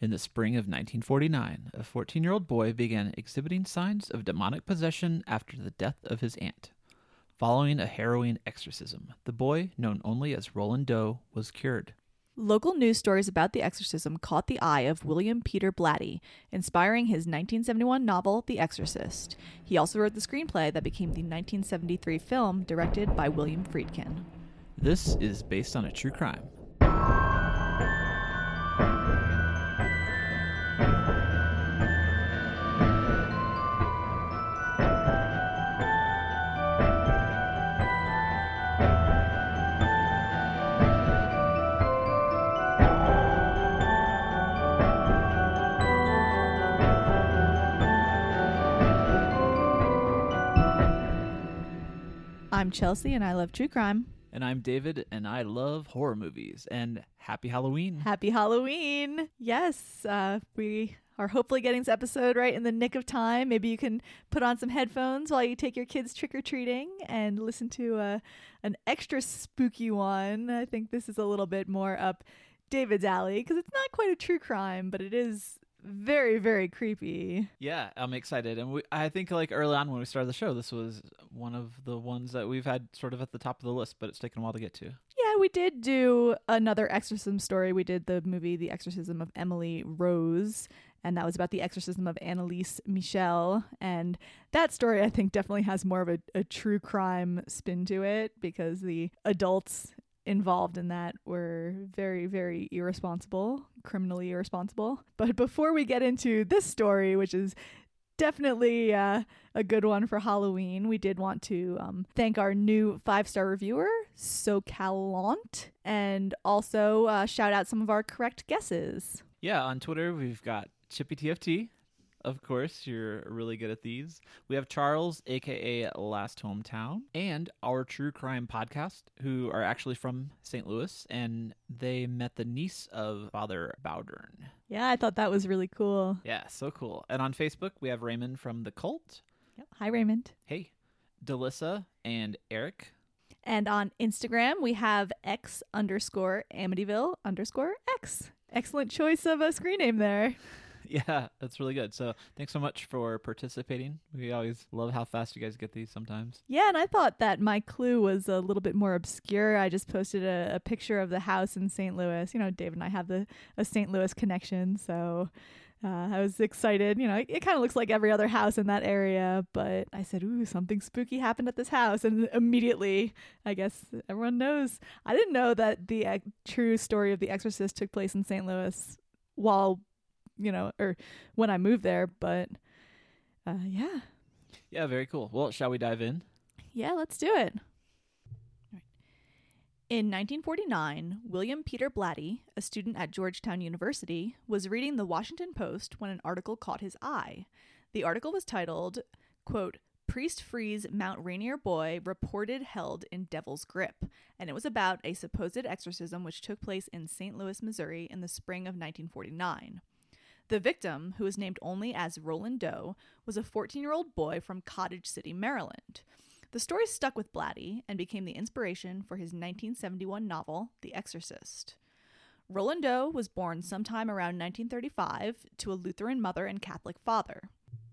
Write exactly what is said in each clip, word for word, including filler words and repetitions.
In the spring of nineteen forty-nine, a fourteen-year-old boy began exhibiting signs of demonic possession after the death of his aunt. Following a harrowing exorcism, the boy, known only as Roland Doe, was cured. Local news stories about the exorcism caught the eye of William Peter Blatty, inspiring his nineteen seventy-one novel, The Exorcist. He also wrote the screenplay that became the nineteen seventy-three film directed by William Friedkin. This is based on a true crime. I'm Chelsea, and I love true crime. And I'm David, and I love horror movies. And happy Halloween. Happy Halloween. Yes, uh, we are hopefully getting this episode right in the nick of time. Maybe you can put on some headphones while you take your kids trick-or-treating and listen to uh, an extra spooky one. I think this is a little bit more up David's alley, because it's not quite a true crime, but it is very, very creepy. Yeah, I'm excited. And we, I think like early on when we started the show, this was one of the ones that we've had sort of at the top of the list, but it's taken a while to get to. Yeah, we did do another exorcism story. We did the movie The Exorcism of Emily Rose, and that was about the exorcism of Annalise Michel. And that story, I think, definitely has more of a, a true crime spin to it, because the adults involved in that were very, very irresponsible, criminally irresponsible. But before we get into this story, which is definitely uh, a good one for Halloween, we did want to um, thank our new five-star reviewer, SoCalant, and also uh, shout out some of our correct guesses. Yeah, on Twitter, we've got Chippy T F T. Of course, you're really good at these. We have Charles, a k a. Last Hometown, and our True Crime Podcast, who are actually from Saint Louis, and they met the niece of Father Bowdern. Yeah, I thought that was really cool. Yeah, so cool. And on Facebook, we have Raymond from The Cult. Yep. Hi, Raymond. Hey. Delissa and Eric. And on Instagram, we have X underscore Amityville underscore X. Excellent choice of a screen name there. Yeah, that's really good. So thanks so much for participating. We always love how fast you guys get these sometimes. Yeah, and I thought that my clue was a little bit more obscure. I just posted a, a picture of the house in Saint Louis. You know, Dave and I have the a Saint Louis connection, so uh, I was excited. You know, it, it kind of looks like every other house in that area, but I said, ooh, something spooky happened at this house. And immediately, I guess everyone knows. I didn't know that the uh, true story of The Exorcist took place in Saint Louis while you know, or when I moved there, but uh, yeah. Yeah, very cool. Well, shall we dive in? Yeah, let's do it. All right. In nineteen forty-nine, William Peter Blatty, a student at Georgetown University, was reading the Washington Post when an article caught his eye. The article was titled, quote, Priest frees Mount Rainier boy reported held in devil's grip, and it was about a supposed exorcism which took place in Saint Louis, Missouri in the spring of nineteen forty-nine. The victim, who was named only as Roland Doe, was a fourteen-year-old boy from Cottage City, Maryland. The story stuck with Blatty and became the inspiration for his nineteen seventy-one novel, The Exorcist. Roland Doe was born sometime around nineteen thirty-five to a Lutheran mother and Catholic father.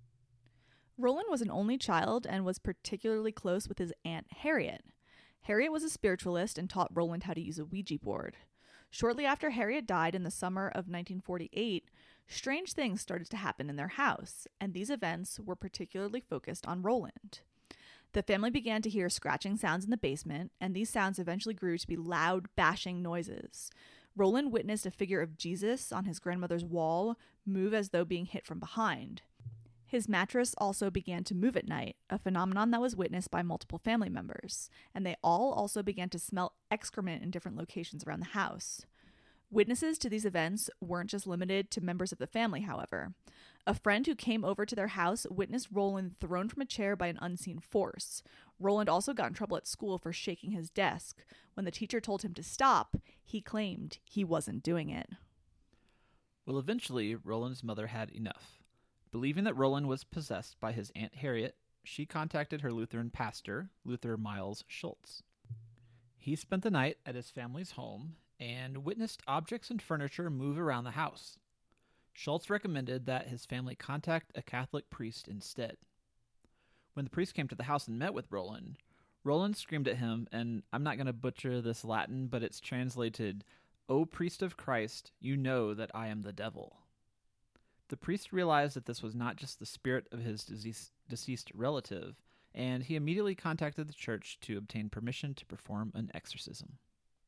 Roland was an only child and was particularly close with his Aunt Harriet. Harriet was a spiritualist and taught Roland how to use a Ouija board. Shortly after Harriet died in the summer of nineteen forty-eight, strange things started to happen in their house, and these events were particularly focused on Roland. The family began to hear scratching sounds in the basement, and these sounds eventually grew to be loud, bashing noises. Roland witnessed a figure of Jesus on his grandmother's wall move as though being hit from behind. His mattress also began to move at night, a phenomenon that was witnessed by multiple family members, and they all also began to smell excrement in different locations around the house. Witnesses to these events weren't just limited to members of the family, however. A friend who came over to their house witnessed Roland thrown from a chair by an unseen force. Roland also got in trouble at school for shaking his desk. When the teacher told him to stop, he claimed he wasn't doing it. Well, eventually, Roland's mother had enough. Believing that Roland was possessed by his Aunt Harriet, she contacted her Lutheran pastor, Luther Miles Schultz. He spent the night at his family's home and witnessed objects and furniture move around the house. Schultz recommended that his family contact a Catholic priest instead. When the priest came to the house and met with Roland, Roland screamed at him, and I'm not going to butcher this Latin, but it's translated, "O priest of Christ, you know that I am the devil." The priest realized that this was not just the spirit of his deceased, deceased relative, and he immediately contacted the church to obtain permission to perform an exorcism.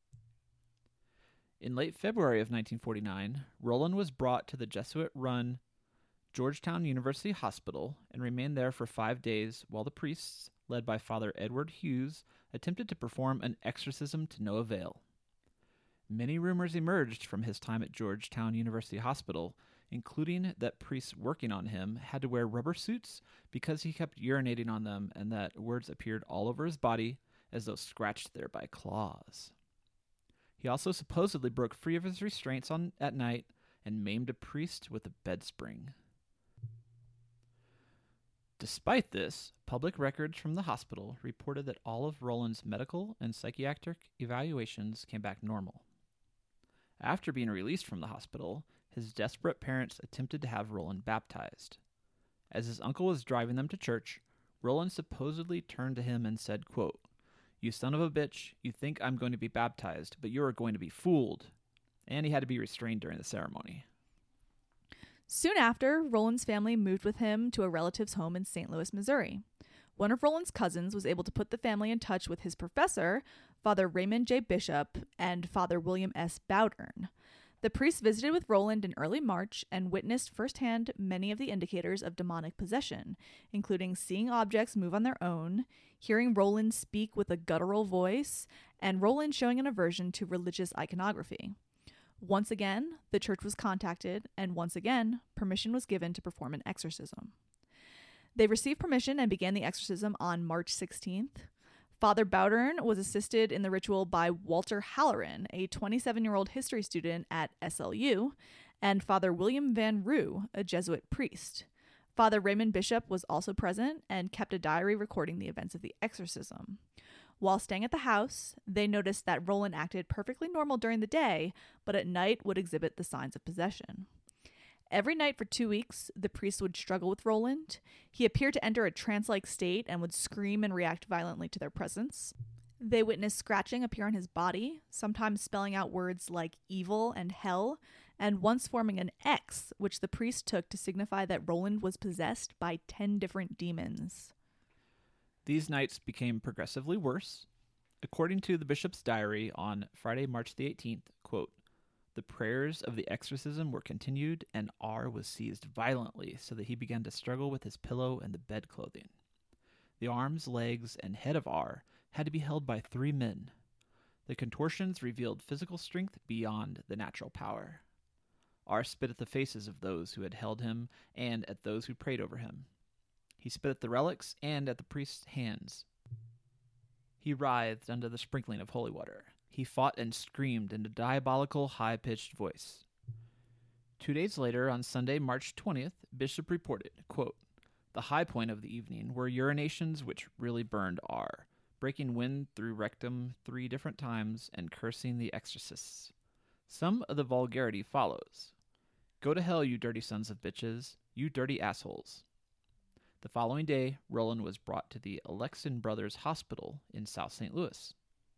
In late February of nineteen forty-nine, Roland was brought to the Jesuit-run Georgetown University Hospital and remained there for five days while the priests, led by Father Edward Hughes, attempted to perform an exorcism to no avail. Many rumors emerged from his time at Georgetown University Hospital, including that priests working on him had to wear rubber suits because he kept urinating on them, and that words appeared all over his body as though scratched there by claws. He also supposedly broke free of his restraints on at night and maimed a priest with a bed spring. Despite this, public records from the hospital reported that all of Roland's medical and psychiatric evaluations came back normal. After being released from the hospital, his desperate parents attempted to have Roland baptized. As his uncle was driving them to church, Roland supposedly turned to him and said, quote, "You son of a bitch, you think I'm going to be baptized, but you are going to be fooled." And he had to be restrained during the ceremony. Soon after, Roland's family moved with him to a relative's home in Saint Louis, Missouri. One of Roland's cousins was able to put the family in touch with his professor, Father Raymond J. Bishop, and Father William S. Bowdern. The priest visited with Roland in early March and witnessed firsthand many of the indicators of demonic possession, including seeing objects move on their own, hearing Roland speak with a guttural voice, and Roland showing an aversion to religious iconography. Once again, the church was contacted, and once again, permission was given to perform an exorcism. They received permission and began the exorcism on March sixteenth. Father Bowdern was assisted in the ritual by Walter Halloran, a twenty-seven-year-old history student at S L U, and Father William Van Roo, a Jesuit priest. Father Raymond Bishop was also present and kept a diary recording the events of the exorcism. While staying at the house, they noticed that Roland acted perfectly normal during the day, but at night would exhibit the signs of possession. Every night for two weeks, the priest would struggle with Roland. He appeared to enter a trance-like state and would scream and react violently to their presence. They witnessed scratching appear on his body, sometimes spelling out words like evil and hell, and once forming an X, which the priest took to signify that Roland was possessed by ten different demons. These nights became progressively worse. According to the bishop's diary on Friday, March the eighteenth, quote, "The prayers of the exorcism were continued, and R was seized violently so that he began to struggle with his pillow and the bed clothing. The arms, legs, and head of R had to be held by three men. The contortions revealed physical strength beyond the natural power. R spit at the faces of those who had held him and at those who prayed over him. He spit at the relics and at the priest's hands. He writhed under the sprinkling of holy water. He fought and screamed in a diabolical, high-pitched voice." Two days later, on Sunday, March twentieth, Bishop reported, quote, "The high point of the evening were urinations which really burned R, breaking wind through rectum three different times and cursing the exorcists. Some of the vulgarity follows. Go to hell, you dirty sons of bitches, you dirty assholes." The following day, Roland was brought to the Alexian Brothers Hospital in South Saint Louis.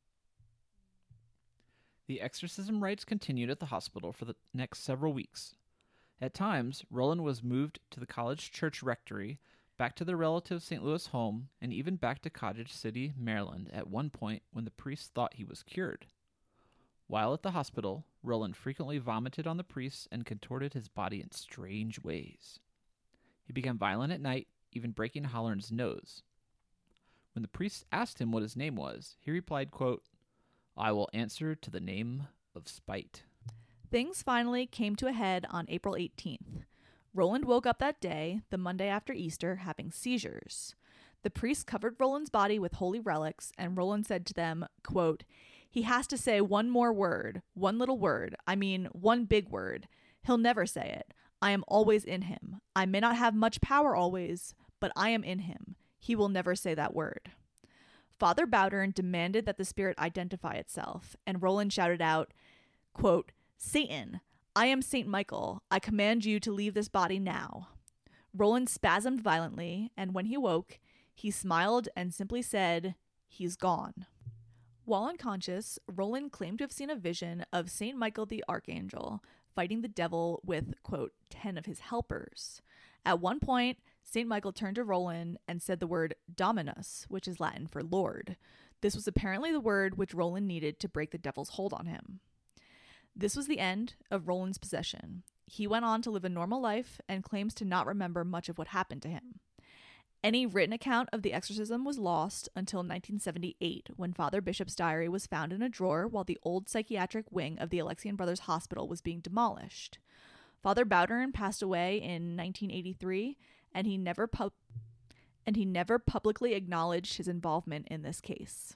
The exorcism rites continued at the hospital for the next several weeks. At times, Roland was moved to the college church rectory, back to their relative Saint Louis home, and even back to Cottage City, Maryland, at one point when the priest thought he was cured. While at the hospital, Roland frequently vomited on the priests and contorted his body in strange ways. He became violent at night, even breaking Halloran's nose. When the priest asked him what his name was, he replied, quote, "I will answer to the name of spite." Things finally came to a head on April eighteenth. Roland woke up that day, the Monday after Easter, having seizures. The priest covered Roland's body with holy relics, and Roland said to them, quote, "He has to say one more word, one little word, I mean one big word. He'll never say it. I am always in him. I may not have much power always, but I am in him. He will never say that word." Father Bowdern demanded that the spirit identify itself, and Roland shouted out, quote, "Satan, I am Saint Michael. I command you to leave this body now. Roland spasmed violently, and when he woke, he smiled and simply said, he's gone. While unconscious, Roland claimed to have seen a vision of Saint Michael the Archangel fighting the devil with, quote, ten of his helpers. At one point, Saint Michael turned to Roland and said the word Dominus, which is Latin for Lord. This was apparently the word which Roland needed to break the devil's hold on him. This was the end of Roland's possession. He went on to live a normal life and claims to not remember much of what happened to him. Any written account of the exorcism was lost until nineteen seventy-eight, when Father Bishop's diary was found in a drawer while the old psychiatric wing of the Alexian Brothers Hospital was being demolished. Father Bowdern passed away in nineteen eighty-three, and he never pub- and he never publicly acknowledged his involvement in this case.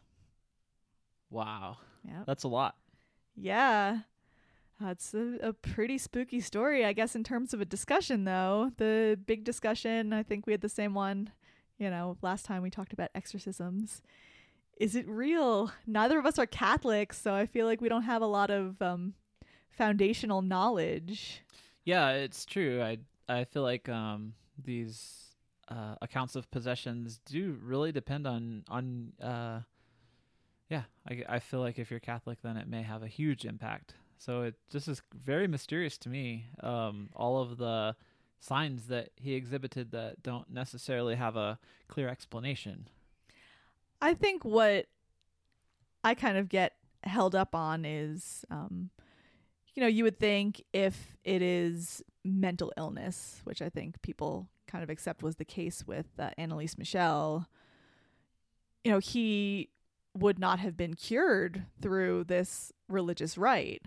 Wow. Yeah. That's a lot. Yeah. That's a, a pretty spooky story, I guess, in terms of a discussion, though. The big discussion, I think we had the same one, you know, last time we talked about exorcisms. Is it real? Neither of us are Catholics, so I feel like we don't have a lot of um, foundational knowledge. Yeah, it's true. I I feel like um, these uh, accounts of possessions do really depend on on. Uh, yeah, I I feel like if you're Catholic, then it may have a huge impact. So it just is very mysterious to me. Um, all of the signs that he exhibited that don't necessarily have a clear explanation. I think what I kind of get held up on is, um, you know, you would think if it is mental illness, which I think people kind of accept was the case with uh, Anneliese Michel, you know, he would not have been cured through this religious rite.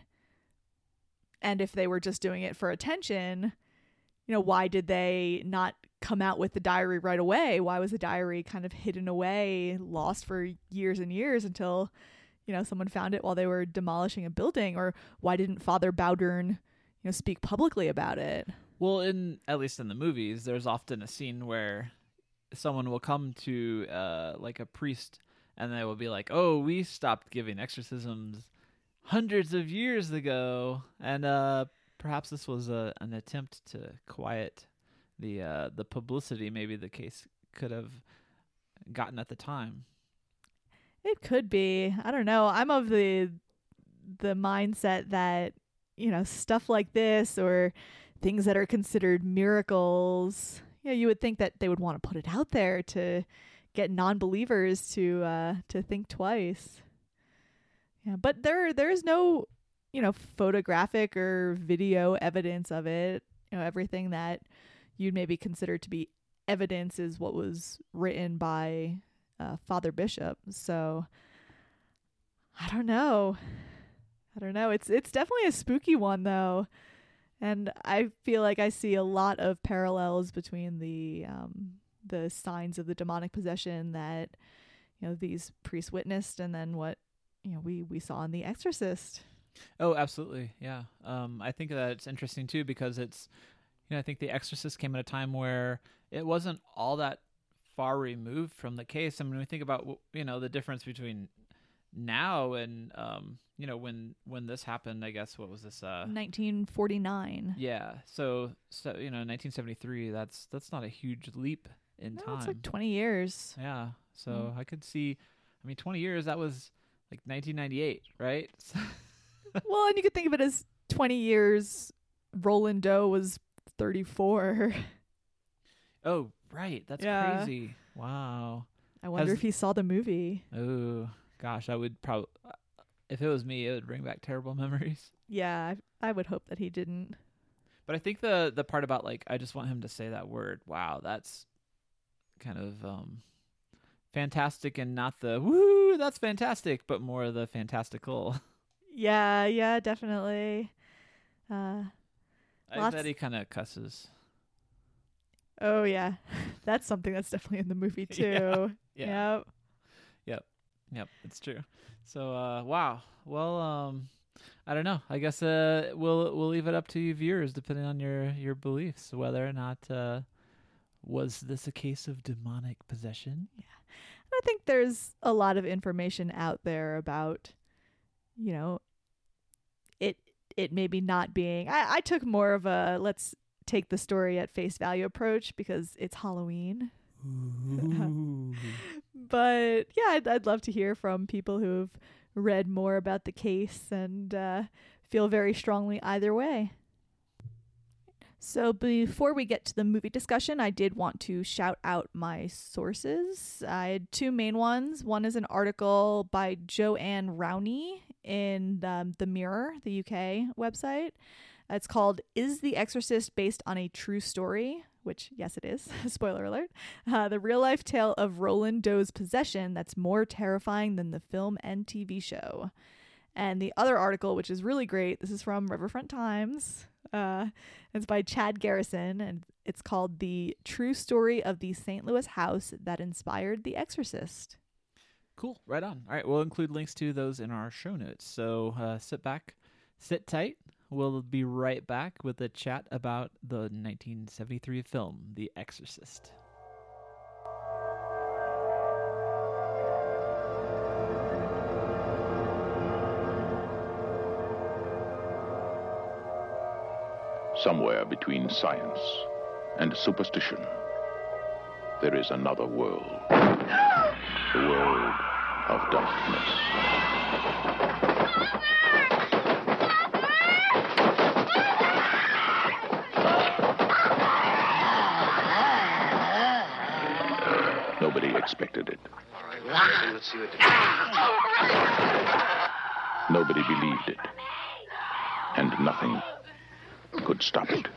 And if they were just doing it for attention, you know, why did they not come out with the diary right away? Why was the diary kind of hidden away, lost for years and years until, you know, someone found it while they were demolishing a building? Or why didn't Father Bowdern, you know, speak publicly about it? Well, in at least in the movies, there's often a scene where someone will come to uh, like a priest and they will be like, "Oh, we stopped giving exorcisms hundreds of years ago," and uh, perhaps this was a, an attempt to quiet the uh, the publicity maybe the case could have gotten at the time. It could be. I don't know. I'm of the the mindset that, you know, stuff like this or things that are considered miracles, you know, you would think that they would want to put it out there to get non-believers to uh, to think twice. Yeah, but there there is no, you know, photographic or video evidence of it. You know, everything that you'd maybe consider to be evidence is what was written by uh, Father Bishop. So I don't know. I don't know. It's it's definitely a spooky one though, and I feel like I see a lot of parallels between the um, the signs of the demonic possession that, you know, these priests witnessed, and then what, you know, we, we saw in The Exorcist. Oh, absolutely. Yeah. Um, I think that it's interesting too, because it's, you know, I think The Exorcist came at a time where it wasn't all that far removed from the case. I mean, when we think about, you know, the difference between now and, um, you know, when, when this happened, I guess, what was this? Uh, nineteen forty-nine. Yeah. So, so, you know, nineteen seventy-three, that's, that's not a huge leap in No, time. it's like twenty years. Yeah. So Mm. I could see, I mean, twenty years, that was like nineteen ninety-eight, right? Well, and you could think of it as twenty years. Roland Doe was thirty-four. Oh, right. That's Yeah. crazy. Wow. I wonder Has- if he saw the movie. Oh, gosh. I would probably, if it was me, it would bring back terrible memories. Yeah, I, I would hope that he didn't. But I think the the part about, like, I just want him to say that word. Wow. That's kind of um, fantastic, and not the, woo, that's fantastic, but more the fantastical. Yeah, yeah, definitely. Uh, I Lots- bet he kind of cusses. oh, yeah. That's something that's definitely in the movie, too. Yeah. Yep. Yep, it's true. So, uh, wow. Well, um, I don't know. I guess uh, we'll we'll leave it up to you viewers, depending on your, your beliefs, whether or not uh, was this a case of demonic possession. I think there's a lot of information out there about, you know, it it maybe not being, I, I took more of a let's take the story at face value approach because it's Halloween. But yeah, I'd, I'd love to hear from people who've read more about the case and uh, feel very strongly either way. So before we get to the movie discussion, I did want to shout out my sources. I had two main ones. One is an article by Joanne Rowney in um, The Mirror, the U K website. It's called Is the Exorcist Based on a True Story? Which, yes, it is. Spoiler alert. Uh, the real-life tale of Roland Doe's possession that's more terrifying than the film and T V show. And the other article, which is really great, this is from Riverfront Times. Uh, it's by Chad Garrison, and it's called The True Story of the Saint Louis House That Inspired The Exorcist. Cool. Right on. All right. We'll include links to those in our show notes. So uh, sit back, sit tight. We'll be right back with a chat about the nineteen seventy-three film, The Exorcist. Somewhere between science and superstition, there is another world. The world of darkness. Nobody expected it. Let's see what Nobody believed it. And nothing could stop it.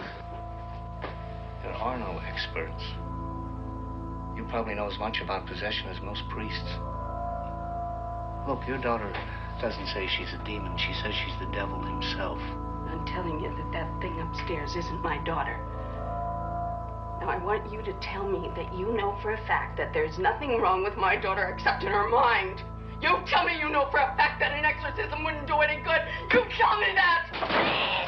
There are no experts. You probably know as much about possession as most priests. Look, your daughter doesn't say she's a demon. She says she's the devil himself. I'm telling you that that thing upstairs isn't my daughter. Now, I want you to tell me that you know for a fact that there's nothing wrong with my daughter except in her mind. You tell me you know for a fact that an exorcism wouldn't do any good. You tell me that!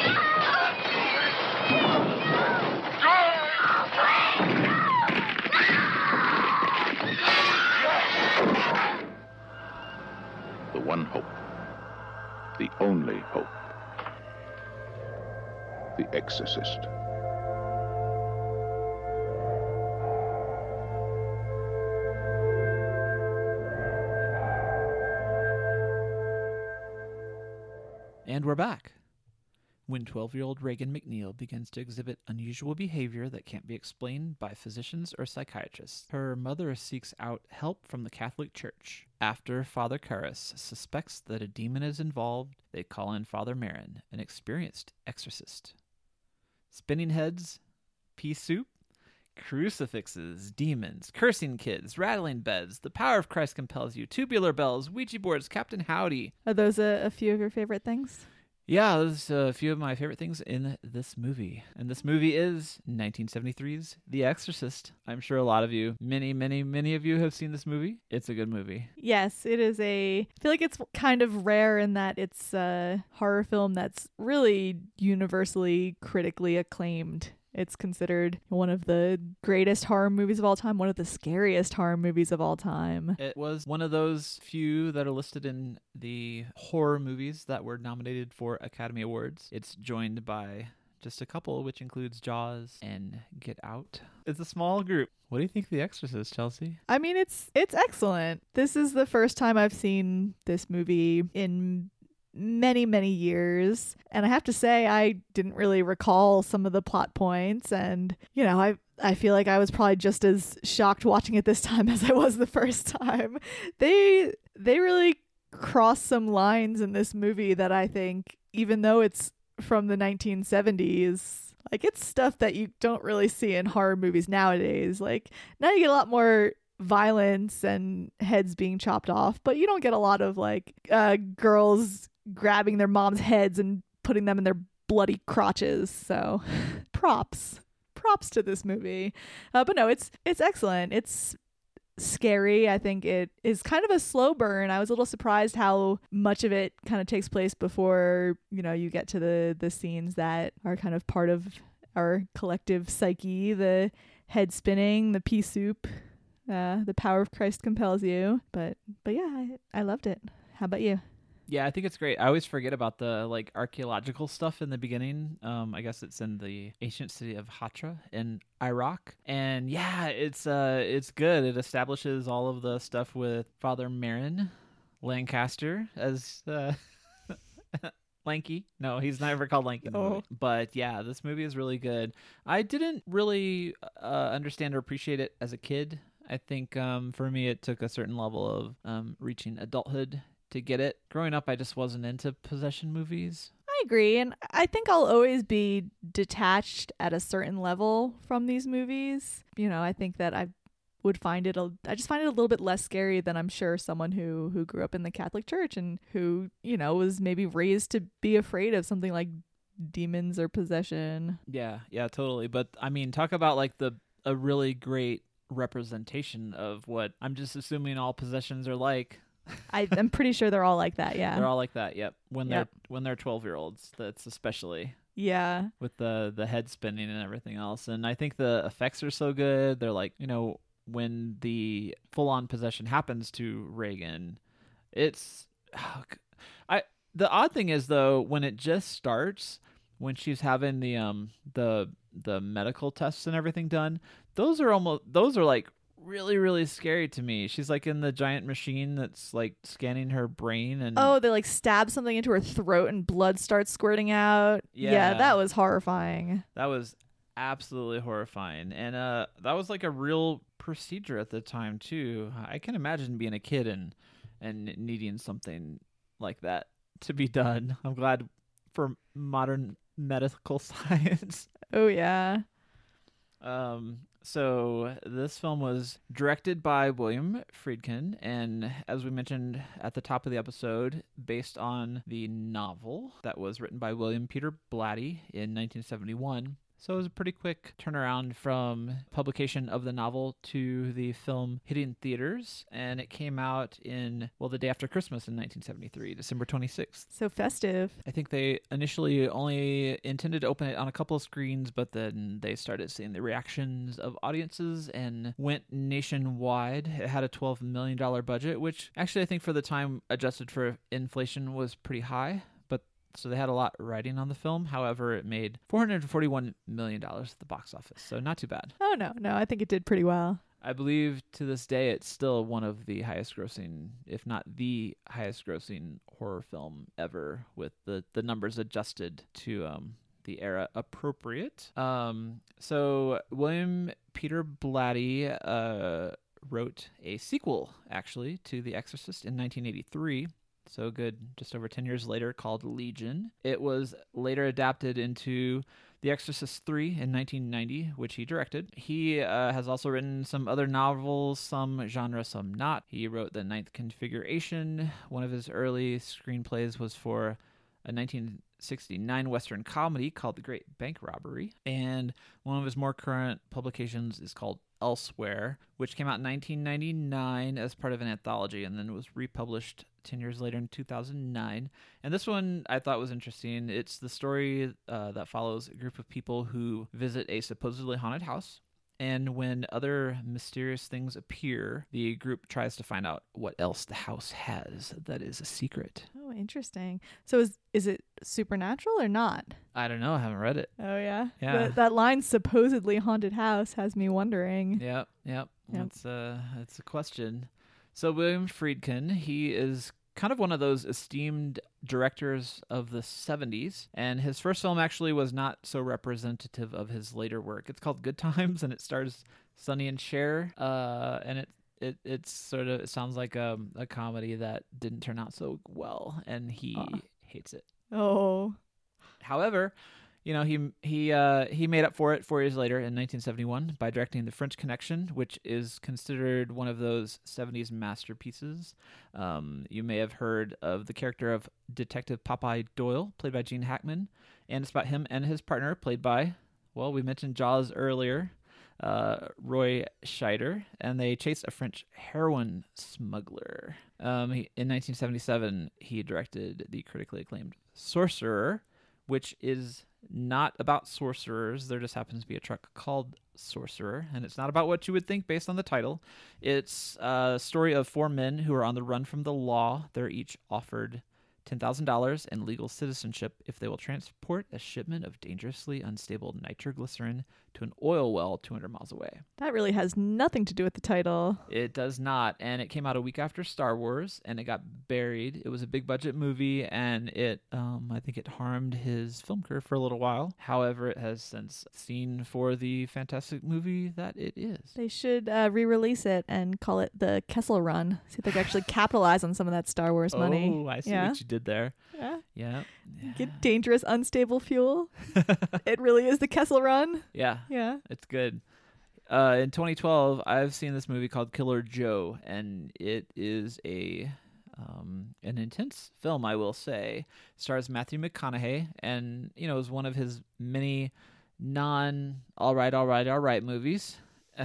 The one hope. The only hope. The Exorcist. And we're back. When twelve-year-old Reagan McNeil begins to exhibit unusual behavior that can't be explained by physicians or psychiatrists, her mother seeks out help from the Catholic Church. After Father Karras suspects that a demon is involved, they call in Father Merrin, an experienced exorcist. Spinning heads, pea soup, crucifixes, demons, cursing kids, rattling beds, the power of Christ compels you, tubular bells, Ouija boards, Captain Howdy. Are those a, a few of your favorite things? Yeah, those are a few of my favorite things in this movie. And this movie is nineteen seventy-three's The Exorcist. I'm sure a lot of you, many, many, many of you have seen this movie. It's a good movie. Yes, it is a... I feel like it's kind of rare in that it's a horror film that's really universally critically acclaimed. It's considered one of the greatest horror movies of all time, one of the scariest horror movies of all time. It was one of those few that are listed in the horror movies that were nominated for Academy Awards. It's joined by just a couple, which includes Jaws and Get Out. It's a small group. What do you think of The Exorcist, Chelsea? I mean, it's it's excellent. This is the first time I've seen this movie in many, many years. And I have to say, I didn't really recall some of the plot points. And, you know, I I feel like I was probably just as shocked watching it this time as I was the first time. They they really cross some lines in this movie that I think, even though it's from the nineteen seventies, like it's stuff that you don't really see in horror movies nowadays. Like now you get a lot more violence and heads being chopped off, but you don't get a lot of like uh, girls grabbing their mom's heads and putting them in their bloody crotches. So props props to this movie. Uh, but no, it's it's excellent. It's scary. I think it is kind of a slow burn. I was a little surprised how much of it kind of takes place before, you know, you get to the the scenes that are kind of part of our collective psyche. The head spinning, the pea soup, uh, the power of Christ compels you. But but yeah, I, I loved it. How about you? Yeah, I think it's great. I always forget about the like archaeological stuff in the beginning. Um, I guess it's in the ancient city of Hatra in Iraq, and yeah, it's uh, it's good. It establishes all of the stuff with Father Merrin Lancaster as uh, Lanky. No, he's never called Lanky in the Oh. movie. But yeah, this movie is really good. I didn't really uh, understand or appreciate it as a kid. I think um, for me, it took a certain level of um, reaching adulthood to get it. Growing up, I just wasn't into possession movies. I agree, and I think I'll always be detached at a certain level from these movies. You know, I think that I would find it a, I just find it a little bit less scary than I'm sure someone who who grew up in the Catholic Church and who, you know, was maybe raised to be afraid of something like demons or possession. Yeah, yeah, totally. But I mean, talk about like the a really great representation of what I'm just assuming all possessions are like. I, I'm pretty sure they're all like that. Yeah. They're all like that. Yep. When Yep. they're when they're twelve year olds, that's especially yeah. with the the head spinning and everything else. And I think the effects are so good. They're like, you know, when the full on possession happens to Reagan, it's I the odd thing is though, when it just starts, when she's having the um the the medical tests and everything done, those are almost those are like really really scary to me. She's like in the giant machine that's like scanning her brain, and Oh, they like stab something into her throat and blood starts squirting out. Yeah. Yeah, that was horrifying. that was absolutely horrifying. And uh that was like a real procedure at the time too. I can imagine being a kid and and needing something like that to be done. I'm glad for modern medical science. Oh yeah. Um, so this film was directed by William Friedkin, and as we mentioned at the top of the episode, based on the novel that was written by William Peter Blatty in nineteen seventy-one. So it was a pretty quick turnaround from publication of the novel to the film hitting theaters, and it came out in, well, the day after Christmas in nineteen seventy-three, December twenty-sixth. So festive. I think they initially only intended to open it on a couple of screens, but then they started seeing the reactions of audiences and went nationwide. It had a twelve million dollars budget, which actually I think for the time adjusted for inflation was pretty high. But so they had a lot riding on the film. However, it made four hundred forty-one million dollars at the box office, so not too bad. Oh no, no, I think it did pretty well. I believe to this day it's still one of the highest grossing, if not the highest grossing horror film ever, with the, the numbers adjusted to um, the era appropriate. Um, so William Peter Blatty uh, wrote a sequel, actually, to The Exorcist in nineteen eighty-three. So good, just over ten years later, called Legion. It was later adapted into The Exorcist three in nineteen ninety, which he directed. He uh, has also written some other novels, some genre, some not. He wrote The Ninth Configuration. One of his early screenplays was for a nineteen sixty-nine Western comedy called The Great Bank Robbery. And one of his more current publications is called Elsewhere, which came out in nineteen ninety-nine as part of an anthology and then was republished ten years later in two thousand nine. And this one I thought was interesting. It's the story uh, that follows a group of people who visit a supposedly haunted house. And when other mysterious things appear, the group tries to find out what else the house has that is a secret. Oh, interesting. So is is it supernatural or not? I don't know. I haven't read it. Oh yeah. Yeah. That, that line supposedly haunted house has me wondering. Yep, yep. Yep. It's a it's a question. So William Friedkin, he is kind of one of those esteemed directors of the seventies, and his first film actually was not so representative of his later work. It's called Good Times, and it stars Sonny and Cher, uh, and it it it's sort of it sounds like a a comedy that didn't turn out so well, and he Aw. hates it. Oh. However, you know, he he uh, he made up for it four years later in nineteen seventy-one by directing The French Connection, which is considered one of those seventies masterpieces. Um, you may have heard of the character of Detective Popeye Doyle, played by Gene Hackman, and it's about him and his partner, played by, well, we mentioned Jaws earlier, uh, Roy Scheider, and they chase a French heroin smuggler. Um, he, in nineteen seventy-seven, he directed the critically acclaimed Sorcerer, which is not about sorcerers. There just happens to be a truck called Sorcerer, and it's not about what you would think based on the title. It's a story of four men who are on the run from the law. They're each offered ten thousand dollars, and legal citizenship if they will transport a shipment of dangerously unstable nitroglycerin to an oil well two hundred miles away. That really has nothing to do with the title. It does not, and it came out a week after Star Wars, and it got buried. It was a big budget movie, and it, um, I think it harmed his film career for a little while. However, it has since seen for the fantastic movie that it is. They should uh, re-release it and call it the Kessel Run. See if they can actually capitalize on some of that Star Wars money. Oh, I see Yeah. what you did there. Yeah. Yeah. Get dangerous, unstable fuel. It really is the Kessel Run. Yeah, Yeah. it's good. Uh, in twenty twelve, I've seen this movie called Killer Joe, and it is a um, an intense film, I will say. It stars Matthew McConaughey, and you know, is one of his many non all right, all right, all right movies,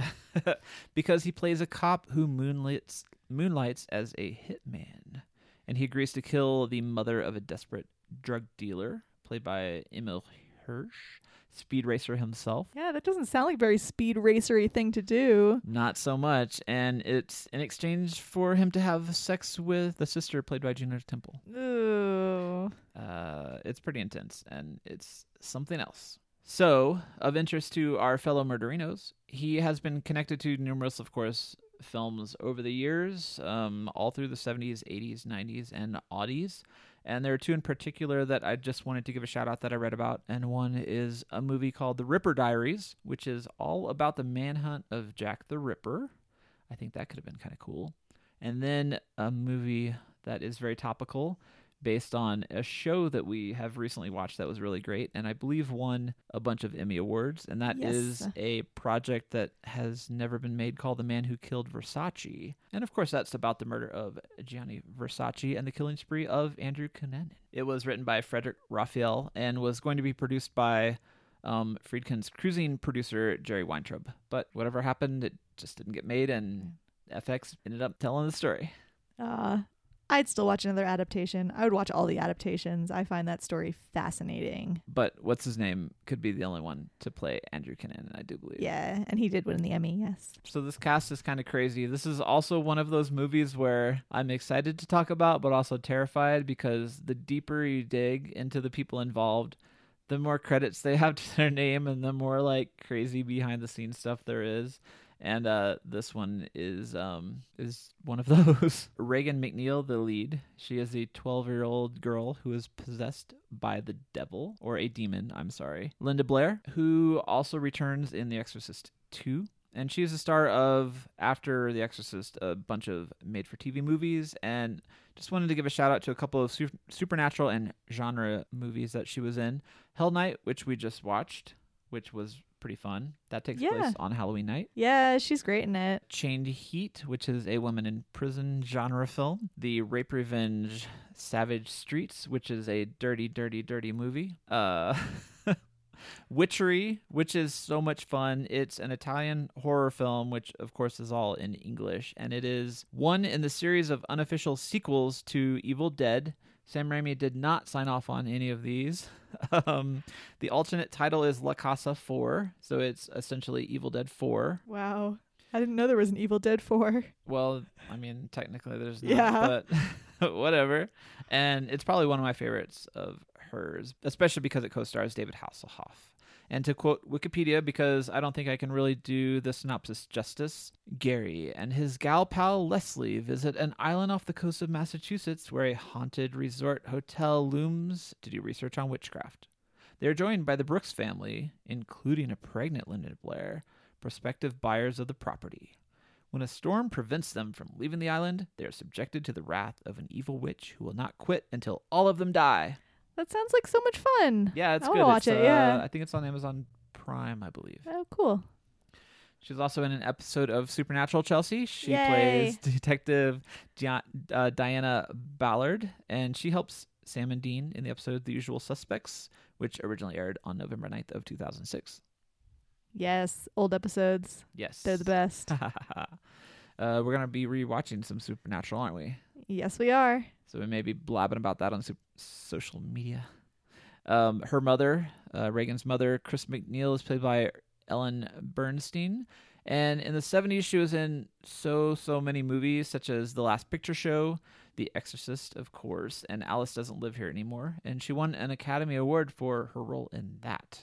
because he plays a cop who moonlights moonlights as a hitman, and he agrees to kill the mother of a desperate drug dealer, played by Emil Hirsch, Speed Racer himself. Yeah, that doesn't sound like a very speed racery thing to do. Not so much, and it's in exchange for him to have sex with the sister played by Gina Temple. Ooh. Uh, it's pretty intense, and it's something else. So, of interest to our fellow murderinos, he has been connected to numerous, of course, films over the years, um, all through the seventies, eighties, nineties, and aughties. And there are two in particular that I just wanted to give a shout out that I read about. And one is a movie called The Ripper Diaries, which is all about the manhunt of Jack the Ripper. I think that could have been kind of cool. And then a movie that is very topical, based on a show that we have recently watched that was really great, and I believe won a bunch of Emmy Awards, and that Yes. is a project that has never been made called The Man Who Killed Versace. And of course, that's about the murder of Gianni Versace and the killing spree of Andrew Cunanan. It was written by Frederick Raphael and was going to be produced by um, Friedkin's cruising producer, Jerry Weintraub. But whatever happened, it just didn't get made, and F X ended up telling the story. Uh, I'd still watch another adaptation. I would watch all the adaptations. I find that story fascinating. But what's his name could be the only one to play Andrew Cunanan, I do believe. Yeah, and he did win the Emmy, yes. So this cast is kind of crazy. This is also one of those movies where I'm excited to talk about, but also terrified, because the deeper you dig into the people involved, the more credits they have to their name and the more like crazy behind the scenes stuff there is. And uh, this one is um, is one of those. Reagan McNeil, the lead. She is a twelve-year-old girl who is possessed by the devil, or a demon, I'm sorry. Linda Blair, who also returns in The Exorcist two. And she is the star of, after The Exorcist, a bunch of made-for-T V movies. And just wanted to give a shout-out to a couple of su- supernatural and genre movies that she was in. Hell Night, which we just watched, which was pretty fun. That takes Yeah. place on Halloween night. Yeah, she's great in it. Chained Heat, which is a woman in prison genre film. The Rape Revenge Savage Streets, which is a dirty, dirty, dirty movie. Uh, Witchery, which is so much fun. It's an Italian horror film, which of course is all in English. And it is one in the series of unofficial sequels to Evil Dead. Sam Raimi did not sign off on any of these. Um, the alternate title is La Casa four, so it's essentially Evil Dead four. Wow. I didn't know there was an Evil Dead four. Well, I mean, technically there's not, Yeah. but whatever. And it's probably one of my favorites of hers, especially because it co-stars David Hasselhoff. And to quote Wikipedia, because I don't think I can really do the synopsis justice, Gary and his gal pal Leslie visit an island off the coast of Massachusetts where a haunted resort hotel looms to do research on witchcraft. They are joined by the Brooks family, including a pregnant Linda Blair, prospective buyers of the property. When a storm prevents them from leaving the island, they are subjected to the wrath of an evil witch who will not quit until all of them die. That sounds like so much fun. Yeah, it's I good. wanna watch It's, it, yeah. uh, I think it's on Amazon Prime, I believe. Oh, cool. She's also in an episode of Supernatural, Chelsea. She Yay. plays Detective Dia- uh, Diana Ballard, and she helps Sam and Dean in the episode The Usual Suspects, which originally aired on November ninth of two thousand six. Yes, old episodes. Yes. They're the best. uh, we're going to be rewatching some Supernatural, aren't we? Yes, we are. So we may be blabbing about that on su- social media. Um, her mother, uh, Reagan's mother, Chris McNeil, is played by Ellen Bernstein. And in the seventies, she was in so, so many movies, such as The Last Picture Show, The Exorcist, of course, and Alice Doesn't Live Here Anymore. And she won an Academy Award for her role in that.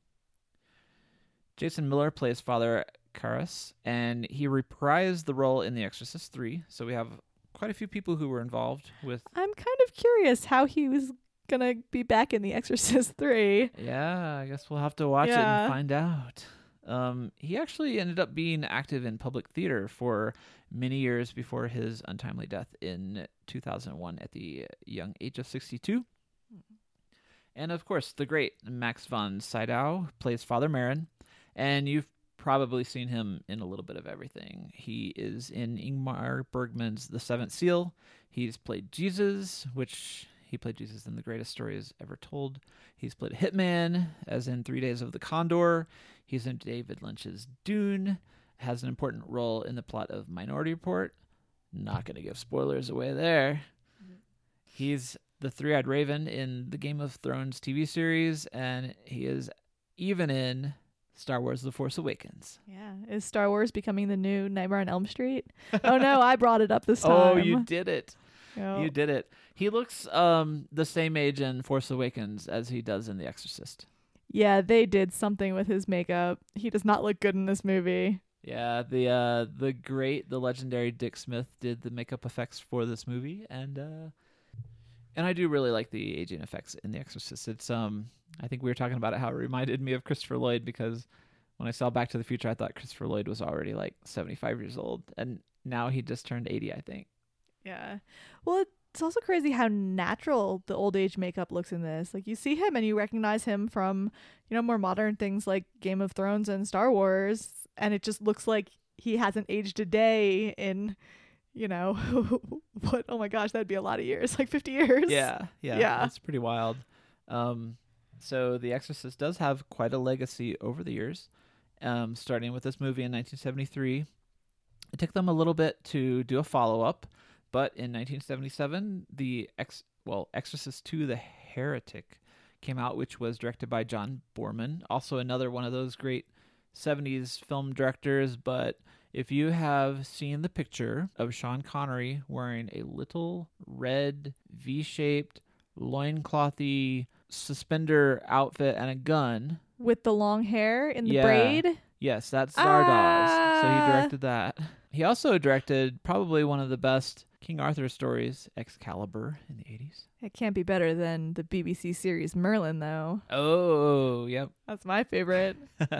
Jason Miller plays Father Karras, and he reprised the role in The Exorcist three. So we have quite a few people who were involved with... I'm kind of curious how he was going to be back in The Exorcist three. Yeah, I guess we'll have to watch Yeah. it and find out. Um, he actually ended up being active in public theater for many years before his untimely death in two thousand one at the young age of sixty-two. Mm-hmm. And of course, the great Max von Sydow plays Father Merrin, and you've probably seen him in a little bit of everything. He is in Ingmar Bergman's The Seventh Seal. He's played Jesus, which he played Jesus in The Greatest Stories Ever Told. He's played a hitman, as in Three Days of the Condor. He's in David Lynch's Dune, has an important role in the plot of Minority Report. Not going to give spoilers away there. Mm-hmm. He's the Three-Eyed Raven in the Game of Thrones T V series, and he is even in Star Wars The Force Awakens. Yeah. Is Star Wars becoming the new Nightmare on Elm Street? Oh, no, I brought it up this time. Oh, you did it. Yep. You did it. He looks um the same age in Force Awakens as he does in The Exorcist. Yeah, they did something with his makeup. He does not look good in this movie. Yeah, the uh, the great, the legendary Dick Smith did the makeup effects for this movie, and uh, and I do really like the aging effects in The Exorcist. It's um, I think we were talking about it, how it reminded me of Christopher Lloyd, because when I saw Back to the Future, I thought Christopher Lloyd was already like seventy-five years old, and now he just turned eighty, I think. Yeah. Well, it's also crazy how natural the old age makeup looks in this. Like, you see him and you recognize him from, you know, more modern things like Game of Thrones and Star Wars, and it just looks like he hasn't aged a day in, you know, what? Oh my gosh, that'd be a lot of years, like fifty years. Yeah, yeah, Yeah. That's pretty wild. Um, so The Exorcist does have quite a legacy over the years, um, starting with this movie in nineteen seventy-three. It took them a little bit to do a follow-up, but in nineteen seventy-seven, the ex well Exorcist two: The Heretic came out, which was directed by John Borman, also another one of those great seventies film directors. But if you have seen the picture of Sean Connery wearing a little red V-shaped loinclothy suspender outfit and a gun With the long hair in the Yeah. braid. Yes, that's Zardoz. So Ah. he directed that. He also directed probably one of the best King Arthur stories, Excalibur, in the eighties. It can't be better than the B B C series Merlin, though. Oh, yep. That's my favorite.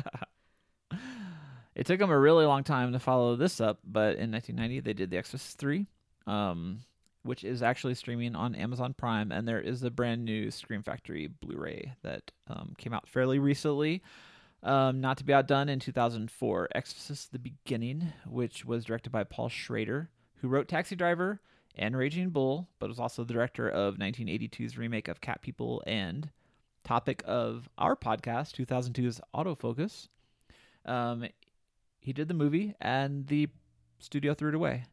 It took them a really long time to follow this up, but in nineteen ninety, they did The Exorcist three, um, which is actually streaming on Amazon Prime, and there is a brand new Scream Factory Blu-ray that um, came out fairly recently. Um, not to be outdone, in two thousand four, Exorcist: The Beginning, which was directed by Paul Schrader, who wrote Taxi Driver and Raging Bull, but was also the director of nineteen eighty-two's remake of Cat People and topic of our podcast, two thousand two's Autofocus. Um, he did the movie, and the studio threw it away.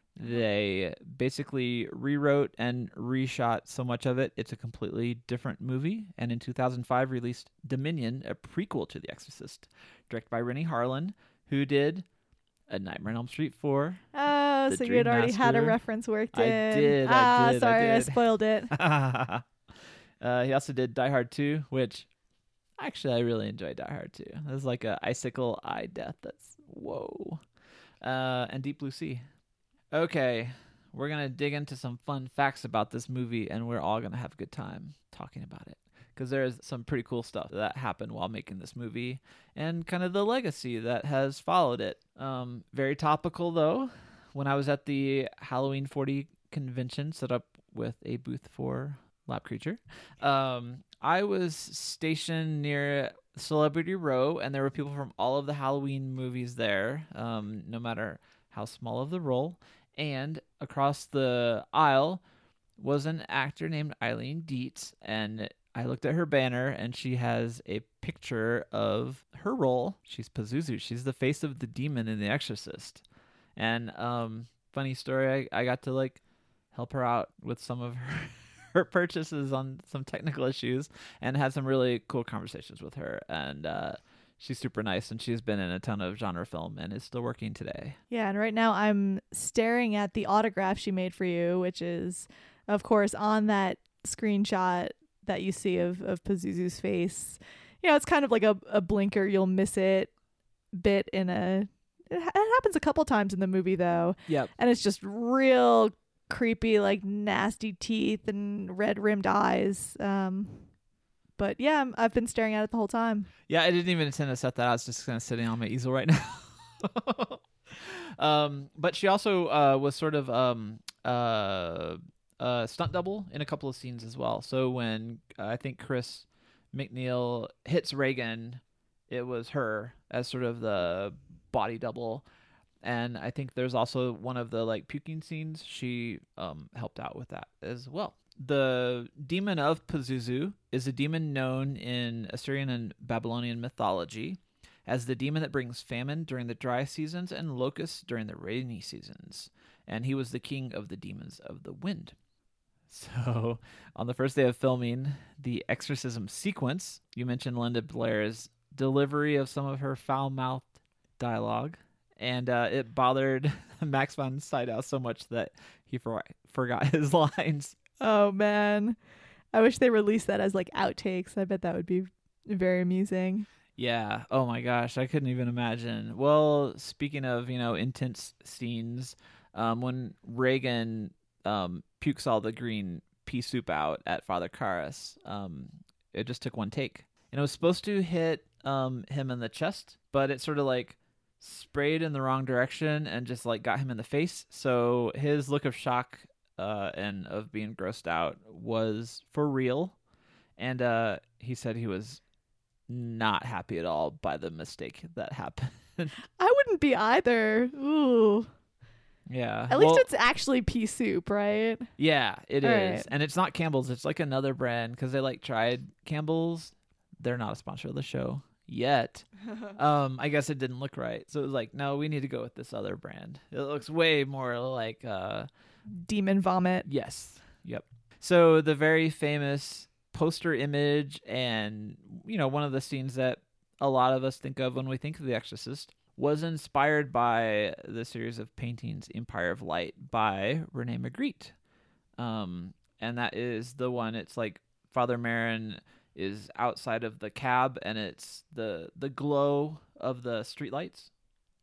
They basically rewrote and reshot so much of it. It's a completely different movie. And in two thousand five, released Dominion, a prequel to The Exorcist, directed by Rennie Harlan, who did A Nightmare on Elm Street four. Oh, The so you had already had a Dream Master. reference worked I in. did, I Ah, did, I sorry, I, did. spoiled it. uh, he also did Die Hard two, which actually I really enjoyed Die Hard two. It was like a icicle eye death. That's whoa. Uh, and Deep Blue Sea. Okay, we're going to dig into some fun facts about this movie, and we're all going to have a good time talking about it, because there's some pretty cool stuff that happened while making this movie and kind of the legacy that has followed it. Um, very topical, though. When I was at the Halloween forty convention set up with a booth for Lab Creature, um, I was stationed near Celebrity Row, and there were people from all of the Halloween movies there, um, no matter how small of the role. And across the aisle was an actor named Eileen Dietz, and I looked at her banner, and she has a picture of her role. She's Pazuzu. She's the face of the demon in The Exorcist. And um, funny story, I, I got to like help her out with some of her, her purchases on some technical issues, and had some really cool conversations with her. And uh, she's super nice, and she's been in a ton of genre film and is still working today. Yeah, and right now I'm staring at the autograph she made for you, which is, of course, on that screenshot that you see of, of Pazuzu's face. You know, it's kind of like a, a blinker, you'll miss it bit in a... It, ha- it happens a couple times in the movie, though. Yep. And it's just real creepy, like nasty teeth and red-rimmed eyes. Um, but yeah, I'm, I've been staring at it the whole time. Yeah, I didn't even intend to set that out. It's just kind of sitting on my easel right now. um, but she also uh, was sort of um, uh, a stunt double in a couple of scenes as well. So when uh, I think Chris McNeil hits Reagan, it was her as sort of the body double. And I think there's also one of the like puking scenes. She um, helped out with that as well. The demon of Pazuzu is a demon known in Assyrian and Babylonian mythology as the demon that brings famine during the dry seasons and locusts during the rainy seasons. And he was the king of the demons of the wind. So on the first day of filming the exorcism sequence, you mentioned Linda Blair's delivery of some of her foul-mouthed dialogue. And uh, it bothered Max von Sydow so much that he for- forgot his lines. Oh, man. I wish they released that as like outtakes. I bet that would be very amusing. Yeah. Oh, my gosh. I couldn't even imagine. Well, speaking of, you know, intense scenes, um, when Reagan um, pukes all the green pea soup out at Father Karras, um, it just took one take. And it was supposed to hit um, him in the chest, but it sort of like sprayed in the wrong direction and just like got him in the face. So his look of shock uh, and of being grossed out was for real. And uh, he said he was not happy at all by the mistake that happened. I wouldn't be either. Ooh. Yeah. At least Well, it's actually pea soup, right? yeah, it All is. right. And it's not Campbell's. It's like another brand because they like tried Campbell's. They're not a sponsor of the show yet. um, I guess it didn't look right. So it was like, no, we need to go with this other brand. It looks way more like, uh, Demon vomit. yes. Yep. So the very famous poster image and, you know, one of the scenes that a lot of us think of when we think of The Exorcist was inspired by the series of paintings Empire of Light by Rene Magritte. Um, and that is the one, it's like Father Merrin is outside of the cab and it's the the glow of the streetlights.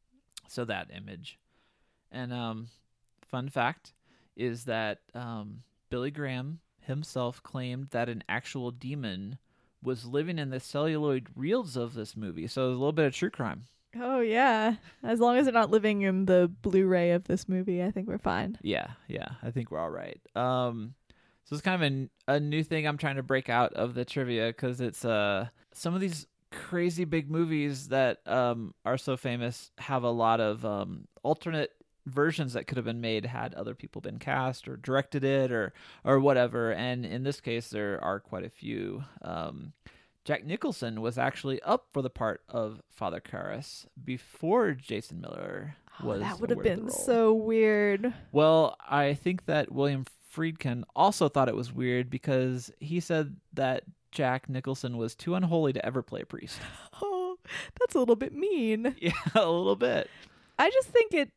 So that image. And um, fun fact is that um, Billy Graham himself claimed that an actual demon was living in the celluloid reels of this movie. So there's a little bit of true crime. Oh, yeah. As long as they're not living in the Blu-ray of this movie, I think we're fine. Yeah, yeah. I think we're all right. Um, so it's kind of a, a new thing I'm trying to break out of the trivia because it's uh, some of these crazy big movies that um, are so famous have a lot of um, alternate versions that could have been made had other people been cast or directed it or or whatever. And in this case, there are quite a few. Um, Jack Nicholson was actually up for the part of Father Karras before Jason Miller was. Oh, that would have awarded the been role. so weird. Well, I think that William Friedkin also thought it was weird because he said that Jack Nicholson was too unholy to ever play a priest. Oh, that's a little bit mean. Yeah, a little bit. I just think it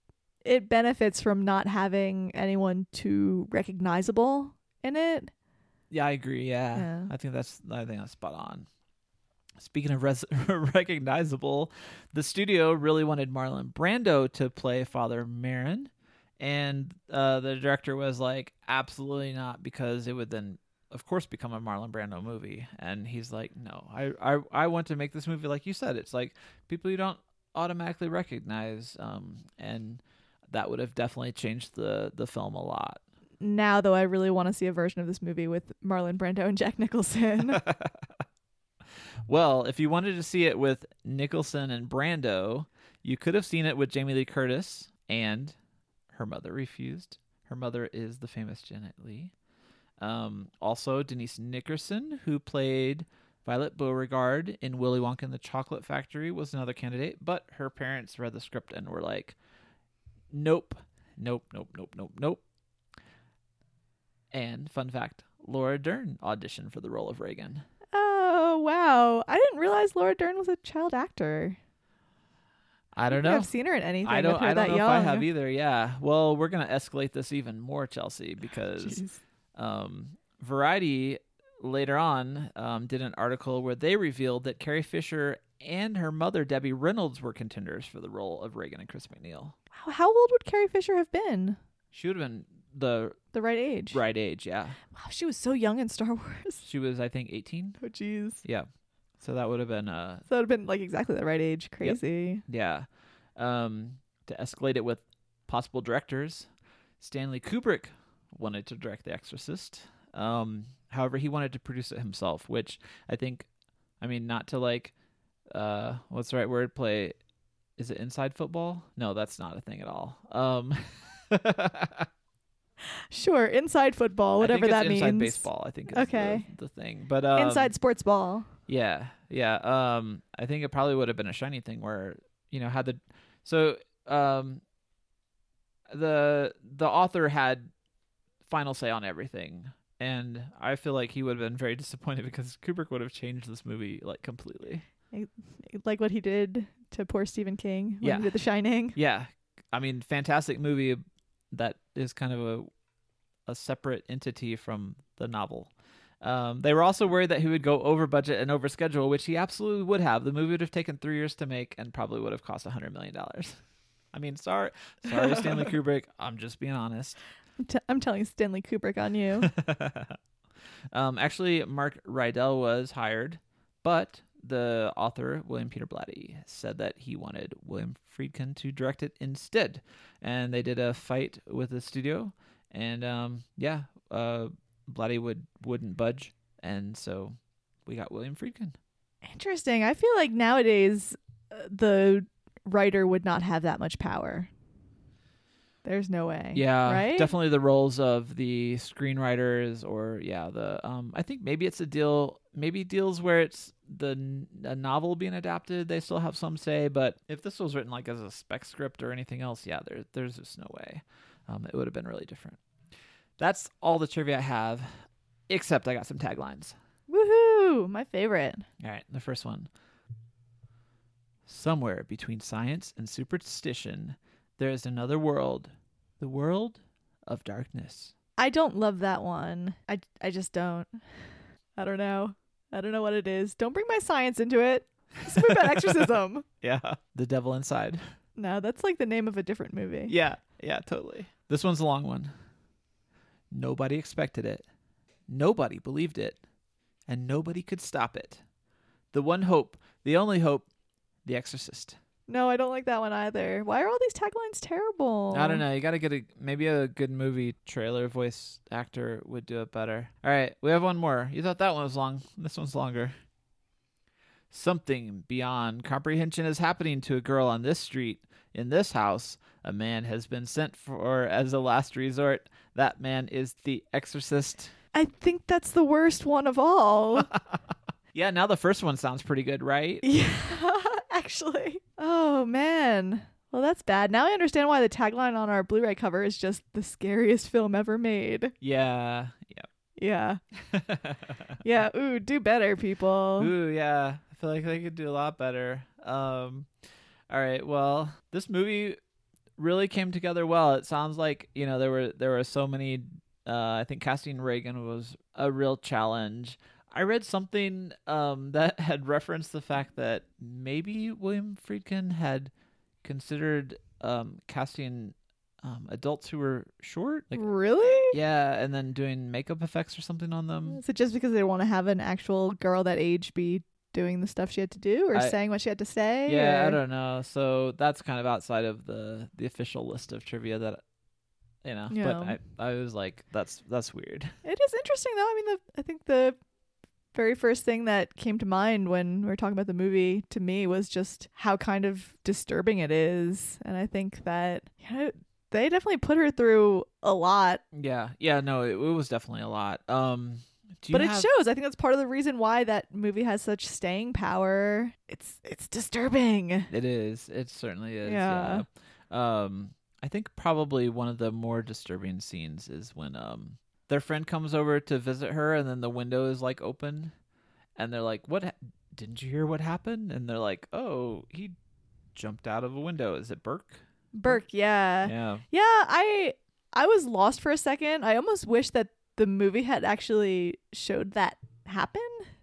it benefits from not having anyone too recognizable in it. Yeah, I agree. Yeah. Yeah. I think that's I think that's spot on. Speaking of res- recognizable, the studio really wanted Marlon Brando to play Father Merrin, and uh, the director was like, absolutely not, because it would then, of course, become a Marlon Brando movie. And he's like, no, I, I, I want to make this movie like you said. It's like people you don't automatically recognize, um, and that would have definitely changed the, the film a lot. Now, though, I really want to see a version of this movie with Marlon Brando and Jack Nicholson. Well, if you wanted to see it with Nicholson and Brando, you could have seen it with Jamie Lee Curtis, and her mother refused. Her mother is the famous Janet Leigh. Um, also, Denise Nickerson, who played Violet Beauregard in Willy Wonka and the Chocolate Factory, was another candidate, but her parents read the script and were like, nope, nope, nope, nope, nope, nope. And, fun fact, Laura Dern auditioned for the role of Reagan. Oh, wow. I didn't didn't realize Laura Dern was a child actor. I don't think know. I've seen her in anything. I don't. with her I don't that know young. if I have either. Yeah. Well, we're gonna escalate this even more, Chelsea, because Jeez. um, Variety later on um, did an article where they revealed that Carrie Fisher and her mother Debbie Reynolds were contenders for the role of Reagan and Chris McNeil. How, how old would Carrie Fisher have been? She would have been the The right age. right age. Yeah. Wow, she was so young in Star Wars. She was, I think, eighteen. Oh, jeez. Yeah. So that would have been uh So it would have been like exactly the right age. Crazy. yeah. Um, to escalate it with possible directors, Stanley Kubrick wanted to direct The Exorcist. Um, however, he wanted to produce it himself, which I think, I mean, not to like, uh, what's the right word? Play, is it inside football? No, that's not a thing at all. Um, Sure, inside football, whatever I think that it's means. inside baseball, I think is Okay. the, the thing. But um, Inside sports ball. Yeah, yeah. Um, I think it probably would have been a shiny thing where, you know, had the so um the the author had final say on everything, and I feel like he would have been very disappointed because Kubrick would have changed this movie like completely. Like what he did to poor Stephen King when Yeah. he did The Shining. Yeah, I mean, fantastic movie that is kind of a a separate entity from the novel. Um, they were also worried that he would go over budget and over schedule, which he absolutely would have. The movie would have taken three years to make and probably would have cost a hundred million dollars. I mean, sorry, sorry, Stanley Kubrick. I'm just being honest. I'm, t- I'm telling Stanley Kubrick on you. um, actually, Mark Rydell was hired, but the author, William Peter Blatty, said that he wanted William Friedkin to direct it instead. And they did a fight with the studio. And um, yeah, uh, Blatty would, wouldn't budge. And so we got William Friedkin. Interesting. I feel like nowadays uh, the writer would not have that much power. There's no way. Yeah, right? definitely the roles of the screenwriters, or yeah, the um, I think maybe it's a deal, maybe deals where it's the n- a novel being adapted. They still have some say, but if this was written like as a spec script or anything else, yeah, there there's just no way. Um, it would have been really different. That's all the trivia I have, except I got some taglines. Woohoo! My favorite. All right, the first one. Somewhere between science and superstition, there is another world, the world of darkness. I don't love that one. I, I just don't. I don't know. I don't know what it is. Don't bring my science into it. It's a movie about exorcism. Yeah. The devil inside. No, that's like the name of a different movie. Yeah. Yeah, totally. This one's a long one. Nobody expected it. Nobody believed it. And nobody could stop it. The one hope, the only hope, The Exorcist. No, I don't like that one either. Why are all these taglines terrible? I don't know. You got to get a, maybe a good movie trailer voice actor would do it better. All right. We have one more. You thought that one was long. This one's longer. Something beyond comprehension is happening to a girl on this street. In this house, a man has been sent for as a last resort. That man is the exorcist. I think that's the worst one of all. Yeah, now the first one sounds pretty good, right? Yeah, actually. Oh, man. Well, that's bad. Now I understand why the tagline on our Blu-ray cover is just the scariest film ever made. Yeah. Yeah. Yeah. Yeah. Ooh, do better, people. Ooh, yeah. I feel like they could do a lot better. Um, all right. Well, this movie really came together well. It sounds like, you know, there were there were so many. Uh, I think casting Reagan was a real challenge. I read something um, that had referenced the fact that maybe William Friedkin had considered um, casting um, adults who were short. Like, Really? yeah, and then doing makeup effects or something on them. Is it just because they want to have an actual girl that age be doing the stuff she had to do or I- saying what she had to say? Yeah, or- I don't know. So that's kind of outside of the the official list of trivia that, you know. Yeah. But I I was like, that's that's weird. It is interesting, though. I mean, the I think the very first thing that came to mind when we were talking about the movie to me was just how kind of disturbing it is. And I think that, you know, they definitely put her through a lot. Yeah, yeah. No, it, it was definitely a lot. Um, do you But it have- shows. I think that's part of the reason why that movie has such staying power. It's it's disturbing. It is. It certainly is. Yeah. Yeah. Um, I think probably one of the more disturbing scenes is when um their friend comes over to visit her, and then the window is like open, and they're like, "What? Ha- didn't you hear what happened? And they're like, oh, he jumped out of a window. Is it Burke? Burke, yeah. Yeah. Yeah, I I was lost for a second. I almost wish that the movie had actually showed that happen.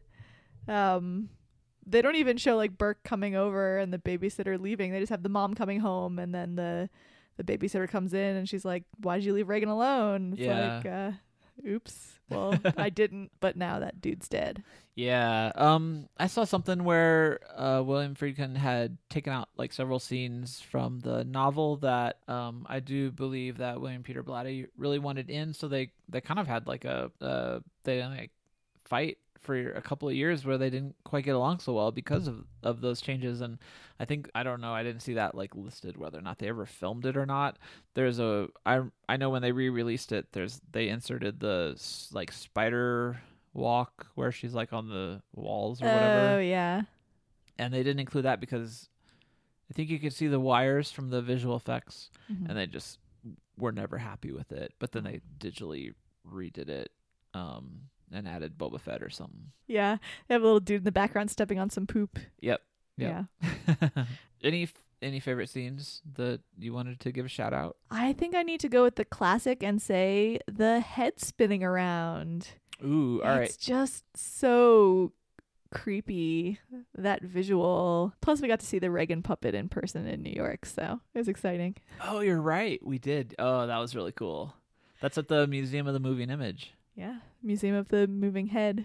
Um, they don't even show like Burke coming over and the babysitter leaving. They just have the mom coming home, and then the the babysitter comes in and she's like, "Why did you leave Reagan alone?" It's Yeah. like, uh, oops. Well, I didn't, but now that dude's dead. Yeah. Um, I saw something where uh, William Friedkin had taken out like several scenes from the novel that um, I do believe that William Peter Blatty really wanted in. So they, they kind of had like a uh, they like fight for a couple of years where they didn't quite get along so well because of, of those changes. And I think, I don't know, I didn't see that like listed whether or not they ever filmed it or not. There's a, I, I know when they re-released it, there's, they inserted the s- like spider walk where she's like on the walls or whatever. Oh, yeah. And they didn't include that because I think you could see the wires from the visual effects Mhm. and they just were never happy with it. But then they digitally redid it. Um, and added Boba Fett or something. Yeah. They have a little dude in the background stepping on some poop. Yep. Yep. Yeah. any any favorite scenes that you wanted to give a shout out? I think I need to go with the classic and say the head spinning around. Ooh, all right. It's just so creepy, that visual. Plus, we got to see the Reagan puppet in person in New York, so it was exciting. Oh, you're right. We did. Oh, that was really cool. That's at the Museum of the Moving Image. Yeah. Museum of the Moving Head.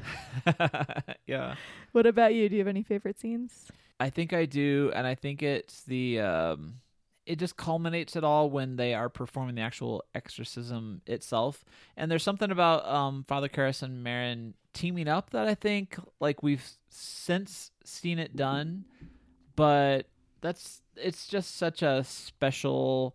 Yeah. What about you? Do you have any favorite scenes? I think I do, and I think it's the um it just culminates it all when they are performing the actual exorcism itself. And there's something about um Father Karras and Marin teaming up that I think like we've since seen it done, but that's it's just such a special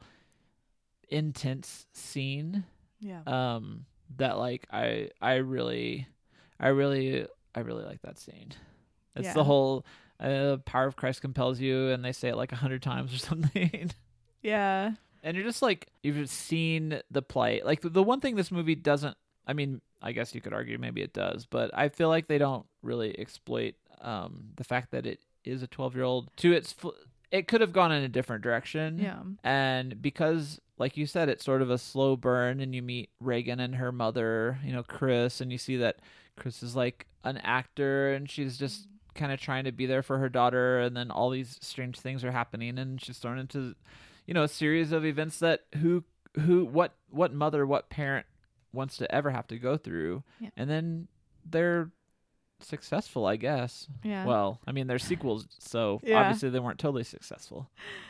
intense scene. Yeah. Um that like I I really I really I really like that scene. It's Yeah. the whole uh, power of Christ compels you, and they say it like a hundred times or something. Yeah. And you're just like, you've seen the plight. Like the, the one thing this movie doesn't, I mean, I guess you could argue maybe it does, but I feel like they don't really exploit um, the fact that it is a twelve year old to its, fl- it could have gone in a different direction. Yeah. And because, like you said, it's sort of a slow burn, and you meet Reagan and her mother, you know, Chris, and you see that Chris is like an actor, and she's just kind of trying to be there for her daughter, and then all these strange things are happening, and she's thrown into, you know, a series of events that who, who, what, what mother, what parent wants to ever have to go through, Yeah. and then they're successful, I guess. Yeah. Well, I mean, they're sequels, so Yeah. obviously they weren't totally successful.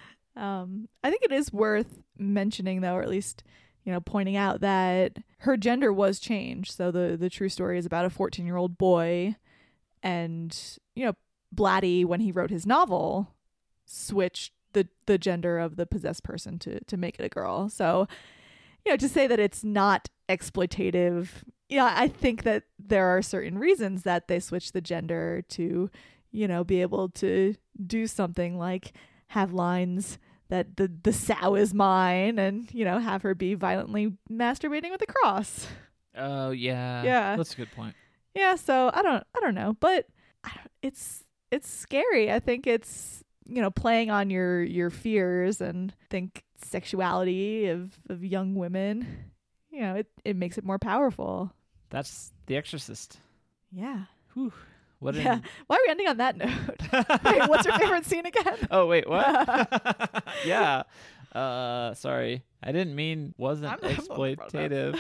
Um, I think it is worth mentioning, though, or at least, you know, pointing out that her gender was changed. So the the true story is about a fourteen year old boy, and you know, Blatty, when he wrote his novel, switched the the gender of the possessed person to to make it a girl. So, you know, to say that it's not exploitative, yeah, I think that there are certain reasons that they switched the gender to, you know, be able to do something like have lines that the the sow is mine, and you know, have her be violently masturbating with a cross. Oh yeah, Yeah. that's a good point. Yeah, so I don't I don't know, but I don't, it's it's scary. I think it's, you know, playing on your your fears, and I think sexuality of of young women, you know, it it makes it more powerful. That's The Exorcist. Yeah. Whew. What? Yeah. An... Why are we ending on that note? Wait, what's your favorite scene again? Oh wait, what? Yeah. Uh, sorry, I didn't mean wasn't I'm not- I'm not exploitative.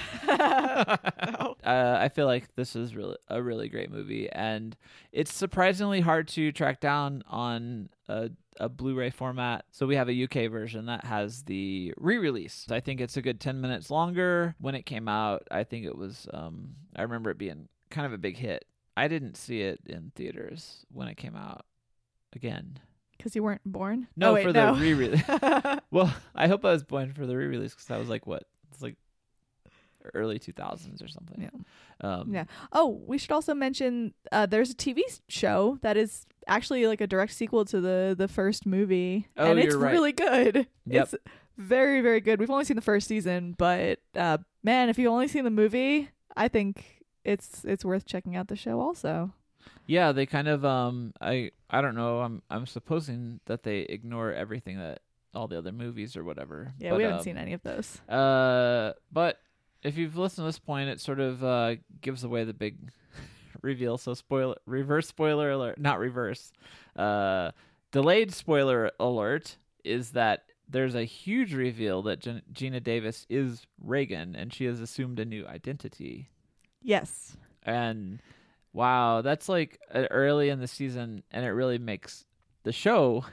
No. uh, I feel like this is really a really great movie, and it's surprisingly hard to track down on a, a Blu-ray format. So we have a U K version that has the re-release. I think it's a good ten minutes longer. When it came out, I think it was. Um, I remember it being kind of a big hit. I didn't see it in theaters when it came out. Again. Because you weren't born? No, Oh, wait, for no. the re-release. Well, I hope I was born for the re-release because that was like what? It's like early two thousands or something. Yeah. Um, Yeah. Oh, we should also mention uh, there's a T V show that is actually like a direct sequel to the the first movie, Oh, and it's you're right. really good. Yep. It's very very good. We've only seen the first season, but uh, man, if you've only seen the movie, I think it's it's worth checking out the show also. Yeah, they kind of um I I don't know. I'm I'm supposing that they ignore everything that all the other movies or whatever. Yeah, but, we haven't um, seen any of those. Uh, but if you've listened to this point, it sort of uh gives away the big reveal. So spoil reverse spoiler alert, not reverse. Uh, delayed spoiler alert is that there's a huge reveal that Gen- Gina Davis is Reagan, and she has assumed a new identity. Yes. And wow, that's like uh, early in the season, and it really makes the show.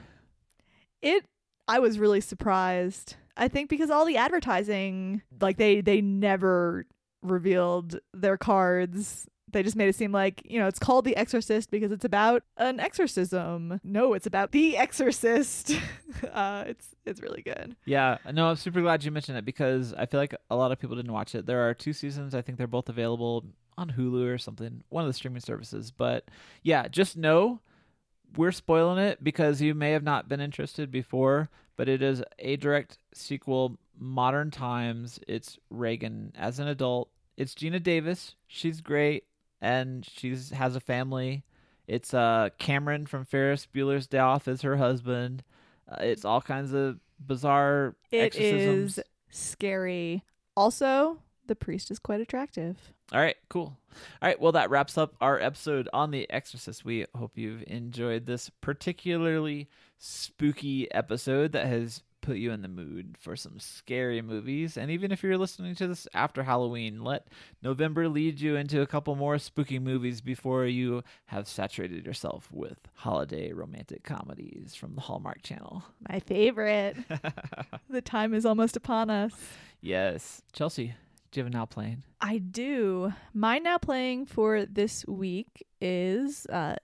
It I was really surprised. I think because all the advertising, like they they never revealed their cards. They just made it seem like, you know, it's called The Exorcist because it's about an exorcism. No, it's about The Exorcist. uh, it's it's really good. Yeah, no, I'm super glad you mentioned it because I feel like a lot of people didn't watch it. There are two seasons. I think they're both available on Hulu or something, one of the streaming services. But yeah, just know we're spoiling it because you may have not been interested before, but it is a direct sequel, modern times. It's Reagan as an adult. It's Gina Davis. She's great. And she's has a family. It's uh Cameron from Ferris Bueller's Day Off is her husband. Uh, it's all kinds of bizarre It exorcisms. is scary. Also, the priest is quite attractive. All right, cool. All right, well, that wraps up our episode on The Exorcist. We hope you've enjoyed this particularly spooky episode that has put you in the mood for some scary movies. And even if you're listening to this after Halloween, let November lead you into a couple more spooky movies before you have saturated yourself with holiday romantic comedies from the Hallmark Channel. My favorite. The time is almost upon us. Yes. Chelsea, do you have a now playing? I do. My now playing for this week is uh,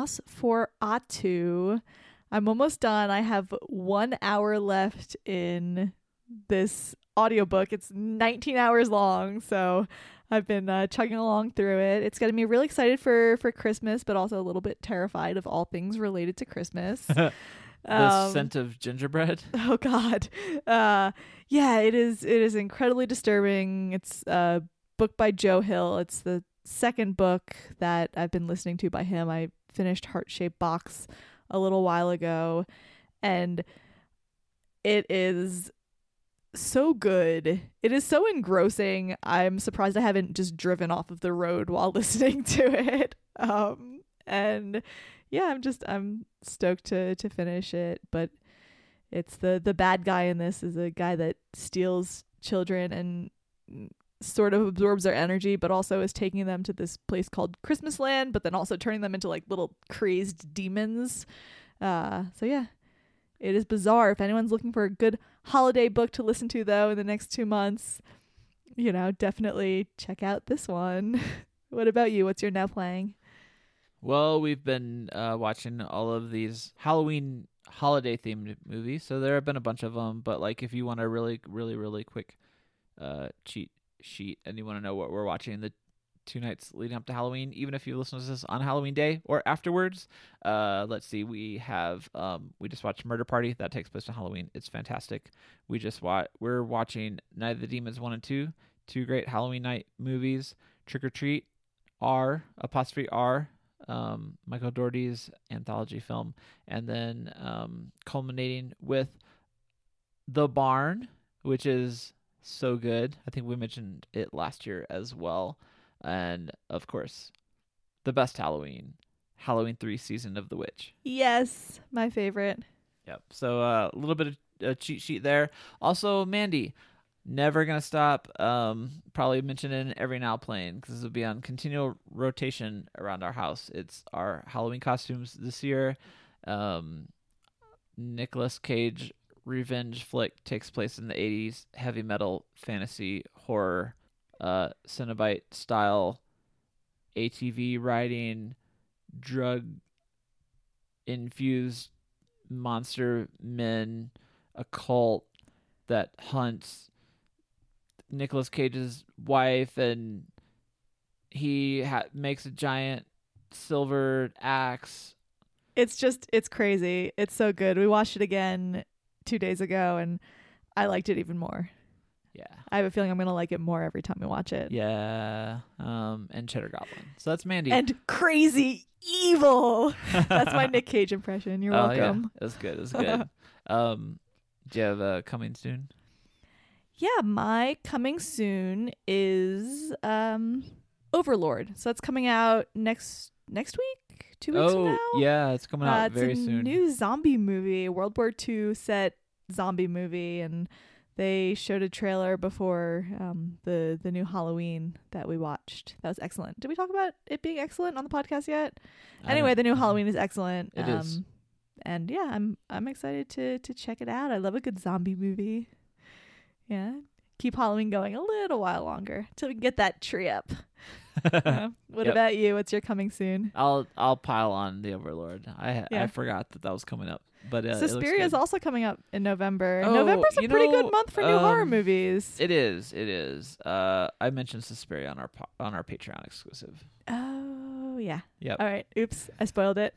Nosferatu. I'm almost done. I have one hour left in this audiobook. It's nineteen hours long, so I've been uh, chugging along through it. It's getting me really excited for, for Christmas, but also a little bit terrified of all things related to Christmas. The Um, scent of gingerbread. Oh God. Uh, yeah, it is. It is incredibly disturbing. It's a book by Joe Hill. It's the second book that I've been listening to by him. I finished Heart Shaped Box a little while ago, and it is so good. It is so engrossing. I'm surprised I haven't just driven off of the road while listening to it. Um, and yeah, I'm just I'm stoked to to finish it. But it's the the bad guy in this is a guy that steals children and sort of absorbs their energy, but also is taking them to this place called Christmas Land, but then also turning them into like little crazed demons. Uh, so yeah, it is bizarre. If anyone's looking for a good holiday book to listen to though in the next two months, you know, definitely check out this one. What about you? What's your now playing? Well, we've been uh, watching all of these Halloween holiday themed movies, so there have been a bunch of them. But like, if you want a really, really, really quick uh, cheat sheet and you want to know what we're watching the two nights leading up to Halloween, even if you listen to this on Halloween Day or afterwards, uh, let's see. We have um, we just watched Murder Party that takes place on Halloween. It's fantastic. We just wa- we're watching Night of the Demons one and two, two great Halloween night movies. Trick or Treat, R apostrophe R. Um, Michael Dougherty's anthology film, and then um, culminating with The Barn, which is so good. I think we mentioned it last year as well. And of course, the best Halloween, Halloween three Season of the Witch. Yes, my favorite. Yep. So uh, a little bit of a cheat sheet there. Also, Mandy, never gonna stop. Um, probably mention it in every now playing because this will be on continual rotation around our house. It's our Halloween costumes this year. Um, Nicolas Cage revenge flick takes place in the eighties. Heavy metal, fantasy, horror, uh, Cenobite style, A T V riding, drug infused monster men, a cult that hunts Nicolas Cage's wife, and he ha- makes a giant silver axe. It's just, it's crazy. It's so good. We watched it again two days ago, and I liked it even more. Yeah. I have a feeling I'm going to like it more every time we watch it. Yeah. Um, and Cheddar Goblin. So that's Mandy. And Crazy Evil. That's my Nick Cage impression. You're Oh, welcome. yeah. That's good. That's good. um, do you have uh, coming soon? Yeah, my coming soon is um, Overlord. So that's coming out next next week, two weeks oh, from now. yeah, it's coming out uh, it's very a soon. new zombie movie, a World War Two set zombie movie, and they showed a trailer before um, the the new Halloween that we watched. That was excellent. Did we talk about it being excellent on the podcast yet? I Anyway, don't- the new Halloween is excellent. It um, is. And yeah, I'm I'm excited to to check it out. I love a good zombie movie. Yeah. Keep Halloween going a little while longer till we can get that tree up. Uh, what Yep. about you? What's your coming soon? I'll I'll pile on the Overlord. I Yeah. I forgot that that was coming up, but uh, it looks Suspiria is good. also coming up in November. Oh, November's a you pretty know, good month for new horror um, movies. It is. It is. Uh, I mentioned Suspiria on our po- on our Patreon exclusive. Oh yeah. Yep. All right. Oops, I spoiled it.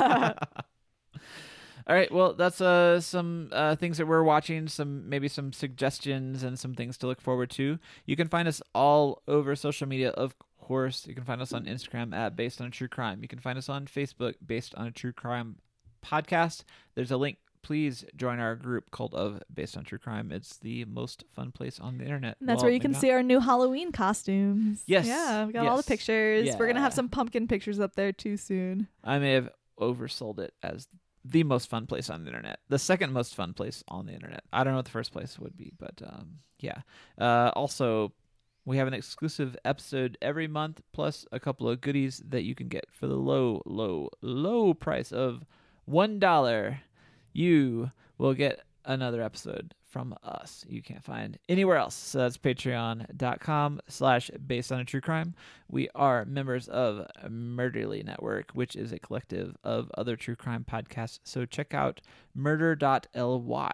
All right. Well, that's uh some uh things that we're watching. Some maybe some suggestions and some things to look forward to. You can find us all over social media, of course. You can find us on Instagram at Based on a True Crime. You can find us on Facebook, Based on a True Crime Podcast. There's a link. Please join our group called of Based on True Crime. It's the most fun place on the internet. And that's Well, where you maybe can not. see our new Halloween costumes. Yes, Yeah, we got all the yes. pictures. We're gonna have Yeah. some pumpkin pictures up there too soon. I may have oversold it as the most fun place on the internet. The second most fun place on the internet. I don't know what the first place would be, but um, yeah. Uh, also, we have an exclusive episode every month, plus a couple of goodies that you can get for the low, low, low price of one dollar. You will get another episode from us you can't find anywhere else. So that's patreon.com slash based on a true crime. We are members of Murderly Network, which is a collective of other true crime podcasts. So check out murder dot l y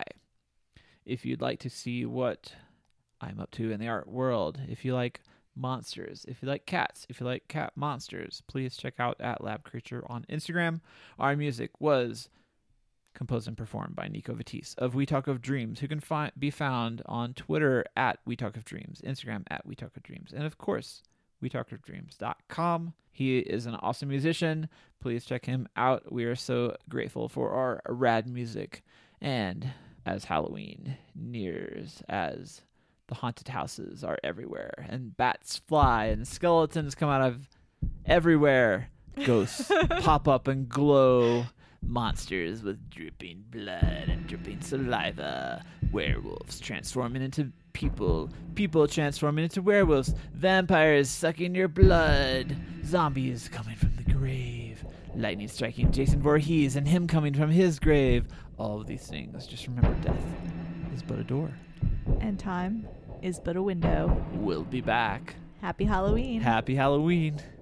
if you'd like to see what I'm up to in the art world. If you like monsters, if you like cats, if you like cat monsters, please check out at Lab Creature on Instagram. Our music was composed and performed by Nico Vitisse of We Talk of Dreams, who can fi- be found on Twitter at We Talk of Dreams, Instagram at We Talk of Dreams, and of course, we talk of dreams dot com. He is an awesome musician. Please check him out. We are so grateful for our rad music. And as Halloween nears, as the haunted houses are everywhere, and bats fly, and skeletons come out of everywhere, ghosts pop up and glow, monsters with dripping blood and dripping saliva, werewolves transforming into people, people transforming into werewolves, vampires sucking your blood, zombies coming from the grave, lightning striking Jason Voorhees and him coming from his grave. All of these things. Just remember, death is but a door. And time is but a window. We'll be back. Happy Halloween. Happy Halloween.